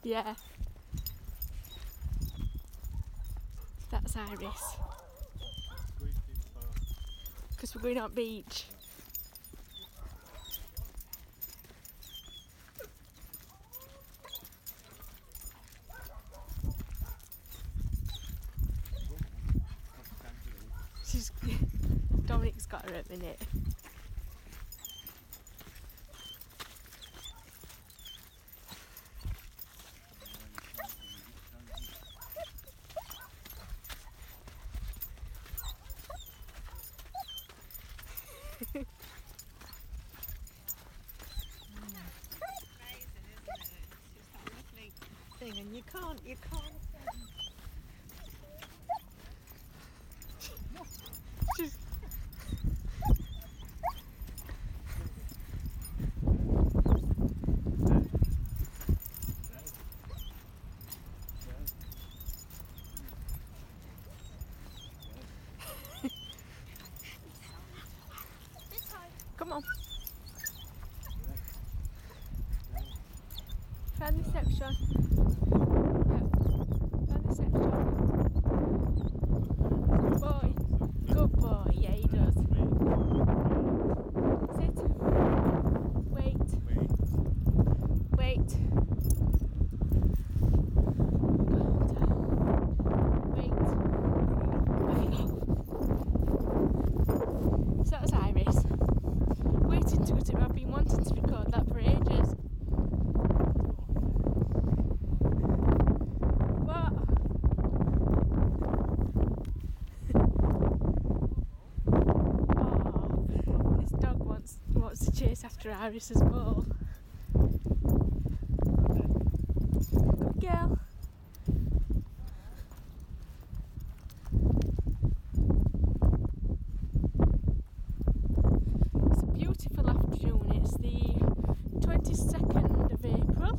Yeah. That's Iris. Because we're going out beach. She's Dominic's got her at the minute. Thing, and you can't. She's come on. Found the section. Yeah. Found the section. Good boy. Good boy. Yeah, he does. Sit. Wait. Wait. Wait. Off you go. So that's Iris. Waiting to it. I've been wanting to record that for ages. What? Oh, this dog wants to chase after Iris's ball. Good girl. It's a beautiful afternoon. It's the 22nd of April.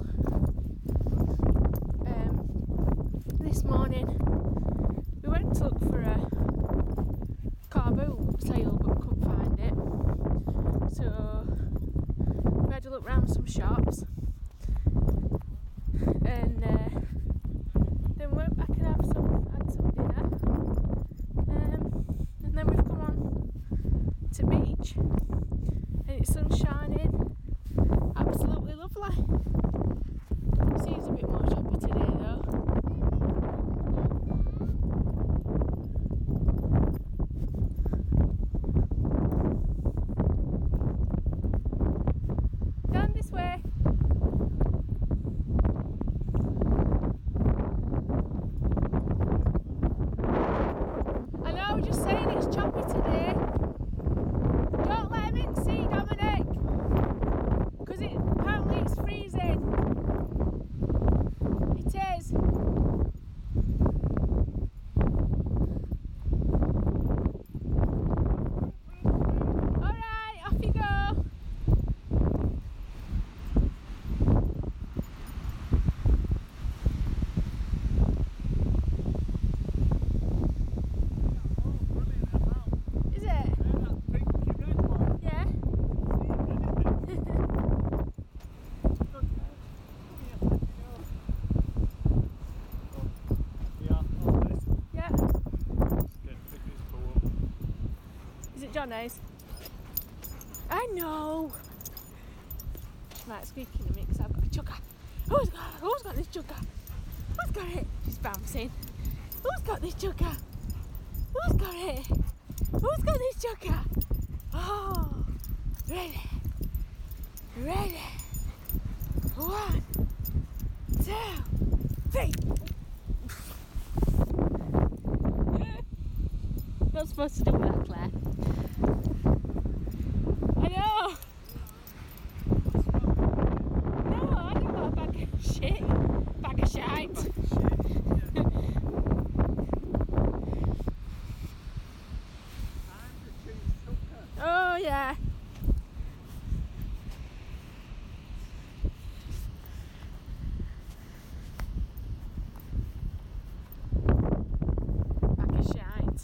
This morning we went to look for a car boot sale but couldn't find it. So we had to look round some shops and then we went back and had some dinner. And then we've come on to beach and it's sun shining, absolutely lovely. Seems a bit more choppy today though. Down this way. I know, just saying it's choppy today. Don't let him in, see Dominic, because apparently it's freezing. It is. Alright, off you go. Is it? Yeah. Yeah. Is it Johnny's? I know. Right, squeaking a minute because I've got a chugger. Who's got this chugger? Who's got it? She's bouncing. Who's got this chugger? Who's got it? Who's got this chugger? Oh, ready. 1, 2, 3. Not supposed to do that, Claire. I know. No, I don't want a bag of shit. Bag of shite. Oh yeah. Bag of shite.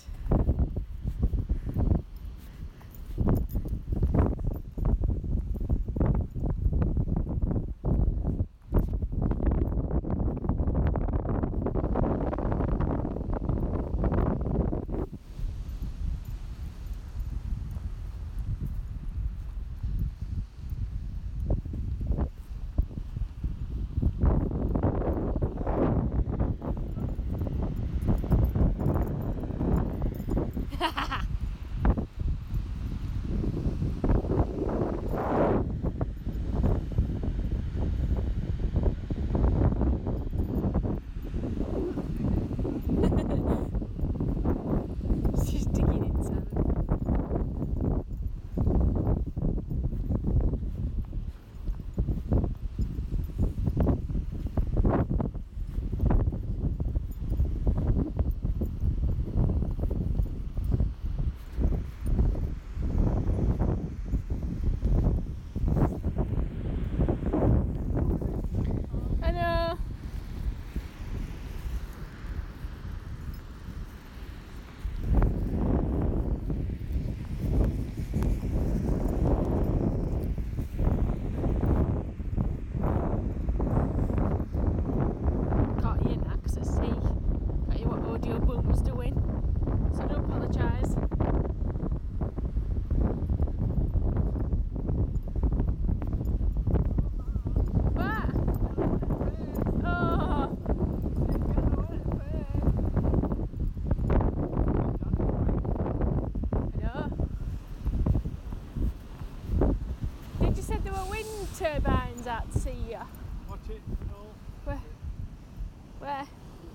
out to see you. Watch it, Noel. Where? Where?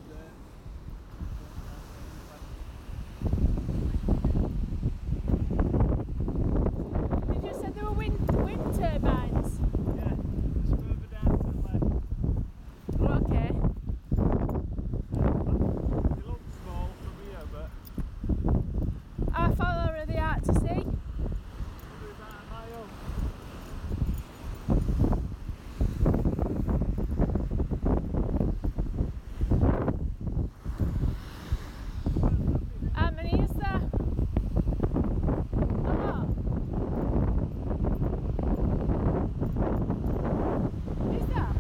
Did you say there were wind turbines? Yeah, just further down to the left. Oh, okay. It looks small from here, but How far are they out to sea? probably about a mile. How many is there? A lot. Is there?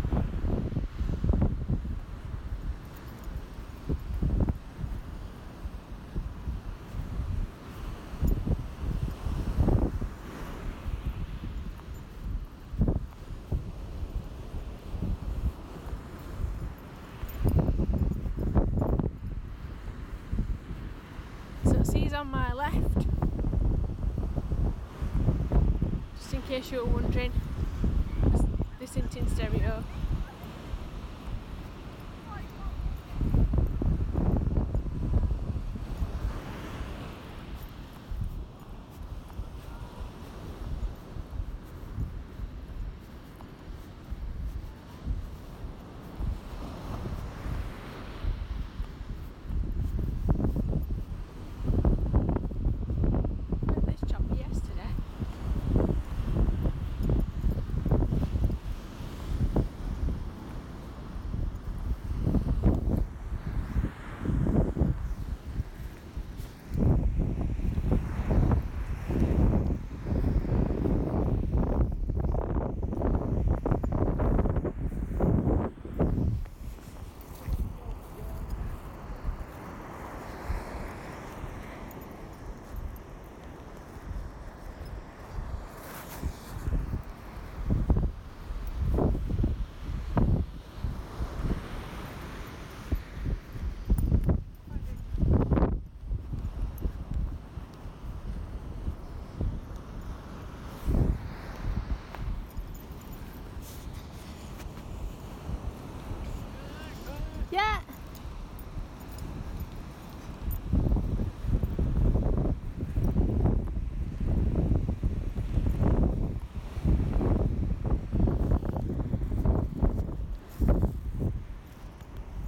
So sea's on my left. Just in case you were wondering. This isn't in stereo.